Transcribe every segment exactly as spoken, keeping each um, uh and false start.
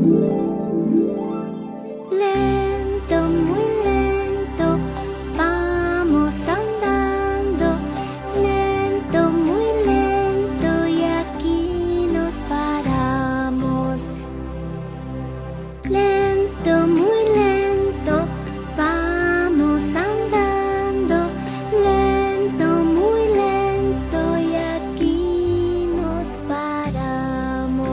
Lento, muy lento, vamos andando. Lento, muy lento, y aquí nos paramos. Lento, muy lento, vamos andando. Lento, muy lento, y aquí nos paramos.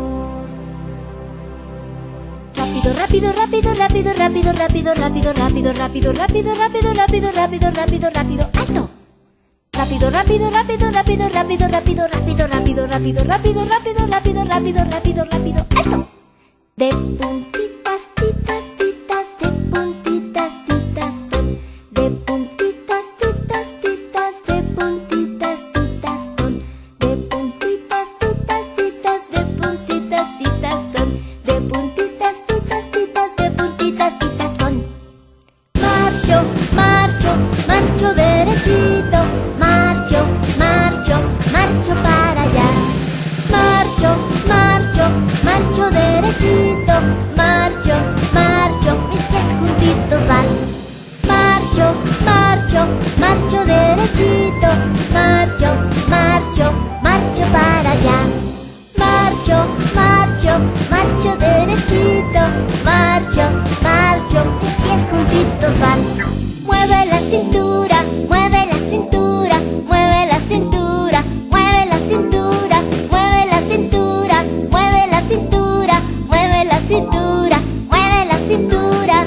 Rápido, rápido, rápido, rápido, rápido, rápido, rápido, rápido, rápido, rápido, rápido, rápido, rápido, rápido, alto. Rápido, rápido, rápido, rápido, rápido, rápido, rápido, rápido, rápido, rápido, rápido, rápido, rápido, rápido, rápido, alto. De puntitas, titas, titas, de puntitas, titas, ton. De puntitas, titas, titas, de puntitas, titas, ton. De puntitas, titas, titas, de puntitas, titas, ton. De puntitas, titas, titas, de puntitas, titas, ton. Marcho, marcho, marcho derechito. Marcho, marcho, marcho para allá. Marcho, marcho, marcho derechito. Marcho, marcho, mis pies juntitos van. Marcho, marcho, marcho derechito. Marcho, marcho, marcho para allá. Marcho, marcho, marcho derechito. Marcho, marcho, mis pies juntitos van. Mueve la cintura, mueve la cintura, mueve la cintura, mueve la cintura, mueve la cintura, mueve la cintura, mueve la cintura, mueve la cintura.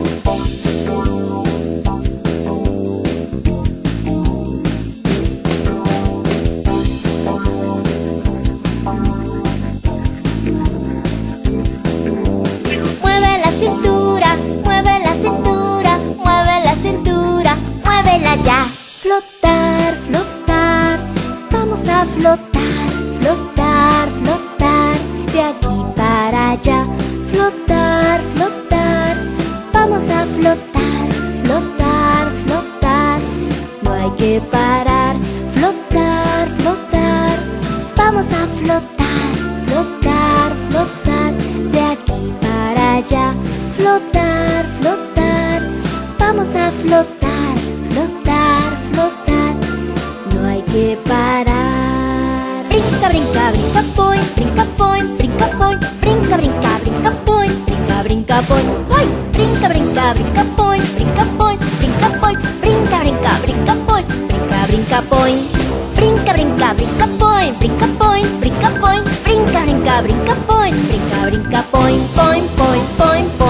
Mueve la cintura, mueve la cintura, mueve la cintura, muévela ya. Flotar, flotar, vamos a flotar, flotar, flotar, de aquí para allá. Flotar, flotar, vamos a flotar, flotar, flotar, no hay que parar. Flotar, flotar, vamos a flotar, flotar, flotar, de aquí para allá. Flotar, flotar, vamos a flotar, flotar, flotar, no hay que parar. Brinca, brinca, brinca, poin, brinca, poin, brinca, poin, brinca, brinca, brinca, poin, brinca, brinca, poin, ¡ay! Brinca, brinca, brinca, poin, brinca, poin, brinca, poin, brinca, brinca, brinca, poin, brinca, brinca, poin. Brinca, brinca, brinca, poin, brinca, poin, brinca, poin, brinca, brinca, brinca, poin, brinca, brinca, poin, poin, poin, poin, poin.